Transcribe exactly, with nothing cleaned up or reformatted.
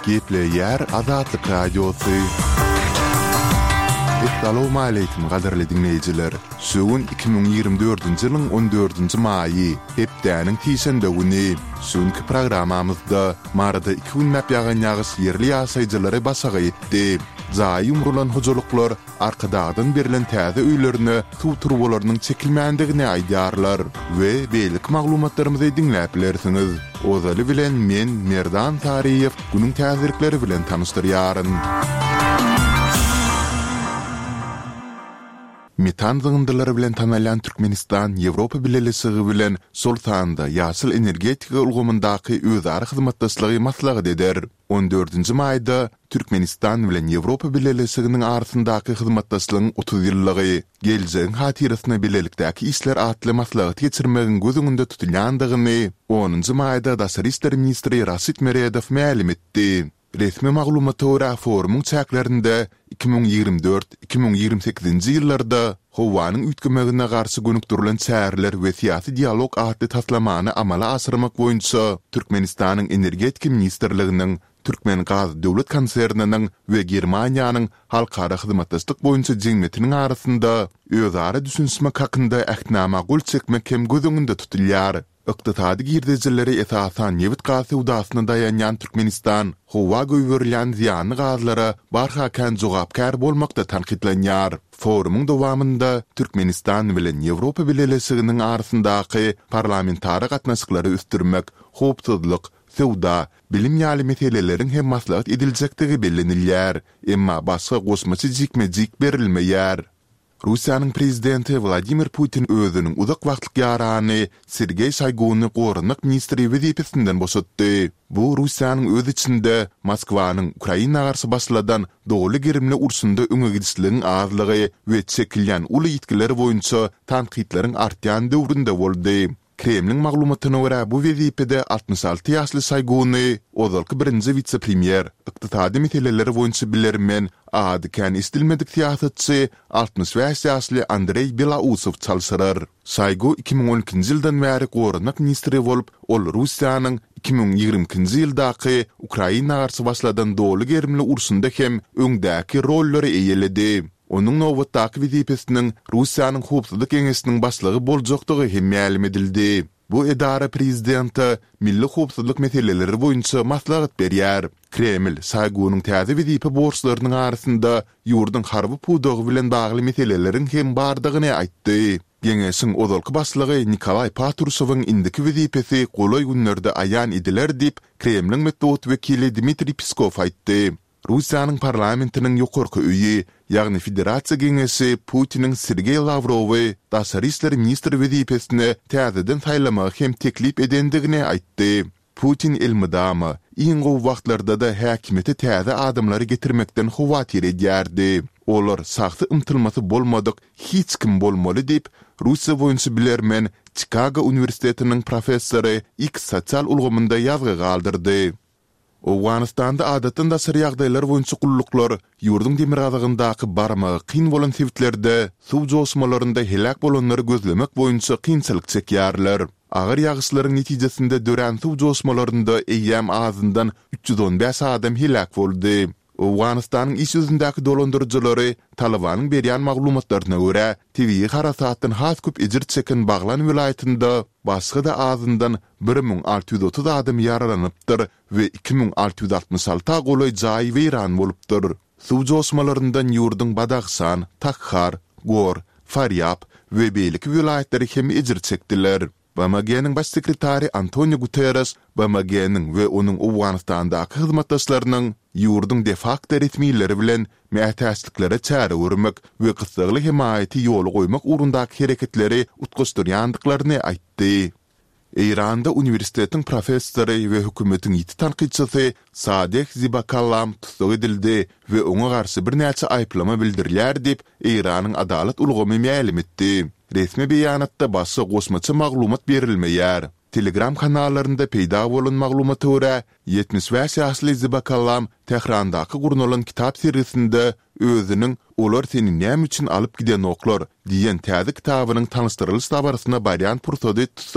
Gepleyer Azatlyk Radiosu. Assalamu alaykum gaderli dinleyijiler. Şuun iki bin ýygrimi dördünji ýylyň on dördünji maýy, hepdäniň tiýşende güni. Şuňky programamyzda marada iki gün näp ýagan ýagyş ýerli ýaşaýjylary basaga etdi. Zaý umrulan hojuluklar arkadadan berilen täze öýlerini suw turbolarynyň çekilmändigini aýdýarlar we beýlik maglumatlarymyzy dinläp bilersiňiz. Ozaly bilen men Merdan Tariýew günüň täzirikleri bilen tanışdyrýaryn. Metan zığındylary bilen tanalan Türkmenistan Ýewropa Birleşigi bilen sol sanda ýaşyl energetika ulgamyndaky özara hyzmatdaşlygy maslahat eder. on dördünji maýda Türkmenistan bilen Ýewropa Birleşiginiň arasyndaky hyzmatdaşlygyň otuz ýyllygy, geljegiň hatyrasına bilelikdäki işler atly maslahat geçirmegiň gözüňde tutulýandygyny onunji maýda Daşary işler ministri Rasit Meredow ma'lum etdi. Resmi maglumata görä forumyň çäklerinde iki bin ýygrimi dört iki bin ýygrimi sekizinji ýyllarda howanyň üýtgemegine garşy gönükdirilen çäreler we syýasy dialog atly taslamany amala asyrmak boýunça Türkmenistanyň energetika ministrliginiň, Türkmen Gaz döwlet konserniniň we Germaniýanyň halkara hyzmatdaşlyk boýunça jemgyýetiniň arasynda özara düşünmek hakynda ähtnama gol çekmek hem gözüňde tutulýar. Iqtisadi girdijileri esasan Newit gazy udasyna dayanýan Türkmenistan howa göwürilen ziýanly gazlara barhakan jogapkar bolmakda tanqidlenýär. Forumyň dowamında Türkmenistan bilen Ýewropa Birleşiginiň arasyndaky parlamentary gatnaşyklary üstürmek, howpsuzlyk, sowda, bilim ýaly meseleleriň hem maslahat ediljekdigi bellenilýär, emma başga goşmaçy jikmejik berilmeýär. Russiýanyň prezidenti Vladimir Putin özüniň uzak wagtlyk ýarany Sergey Shoyguny gorunlyk ministri wezipesinden boşatdy. Bu Russiýanyň öz içinde Moskwanyň Ukraina garşy başladan dogly girimli ursunda öňe gidişligiň azlygy we çekilýän uly ýetkileri boýunça tanqidleriň artýan döwründe boldy. Kremlin maglumatyna görä bu wezipede altmış alty ýaşly Shoyguny ozalky birinji vitse-premier, ykdysady meseleleri boýunça bilermen adykan istilmedik siýasatçy altmış beş ýaşly Andrey Belausow çalşyrar. Shoygu iki bin on ikinji ýyldan bäri gorunlyk ministri bolup, ol Russiýanyň iki bin ýygrimi-nji ýyldaky Ukraina garşy başladan dogly gerimli ursunda hem öňdäki rolleri eýeledi. Onun nowatdaky wezipesiniň Russiýanyň howpsuzlyk geňeşiniň başlygy boljakdygy hem ma'lum edildi. Bu edara prezidenti milli howpsuzlyk meseleleri boýunça maslahat berýär. Kreml Shoygunyň täze wezipe borçlarynyň arasynda ýurdun harby pudogy bilen bagly meseleleriň hem bardygyny aýtdy. Geňeşiň ozalky başlygy Nikolay Patrusowyň indiki wezipesi golay günlerde aýan ediler diýip Kremliň medeniýet wekili Dmitri Peskov aýtdy. Russiýanyň parlamentiniň ýokarky öýi, ýagny Federasiýa Geňeşi Putiniň Sergey Lavrowy Daşary işleri ministri wezipesine täzeden saýlamagy hem teklip edendigini aýtdy. Putin elmydamy, iň gowy wagtlarda da häkimete täze adamlary getirmekden howatyr edýärdi. Olar saxty ymtylmasy bolmadyk, hiç kim bolmaly diýip Russiýa boýunça bilermen Chicago Uniwersitetiniň professory X sosial ulgamynda ýazgy galdyrdy. Owganistanda adatynda sır ýagdaýlar boýunça gulluklar ýurdun demir azagyndaky barmagy kyn bolan sebitlerde suw josmalarynda helak bolanlary gözlemek boýunça kynçylyk çekýärler. Agyr ýagyşlaryň netijesinde dören suw josmalarynda eýýäm azyndan üç ýüz on beş adam helak boldy. Owganistanyň iş ýüzündäki dolandyrjylary Talabanyň berýän maglumatlaryna görä T V harasatdan has köp ejir çeken Baglan vilayetinde başga da azyndan bir min alty ýüz otuz adam ýaralanypdyr we iki min alty ýüz altmış alty goly jaý weýran bolupdyr. Suw josmalaryndan ýurdun Badagsan, Takhar, Gor, Faryab we beýlik vilayetleri hem ejir çekdiler. B M G'niň baş sekretary Antonio Guterres, B M G'niň we onuň Owganistandaky hyzmatdaşlarynyň ýurdun de facto resmiýetleri bilen mätäçliklere çäre görmek we gysgaly himayaty ýoly goýmak urundaky hereketleri utguşdyrýandyklaryny aýtdy. Eýranda uniwersitetiň professory we hökümetiň ýiti tanqidçisi Sadek Zibakallam tutsak edildi we oňa garşy bir näçe aýplama bildirilýär diýip Eýranyň adalet ulgamy ma'lum etdi. Resmi beýanatda başga goşmaçy maglumat berilmeýär. Telegram kanallarında peýda bolan maglumaty görä yetmiş beş ýaşly Zibakallam Tehrandaky gurnulan kitap serisinde özüniň olar seni näme üçin alyp giden oklar diýen täze kitabynyň tanışdyrylýş tabaryna barýan pursady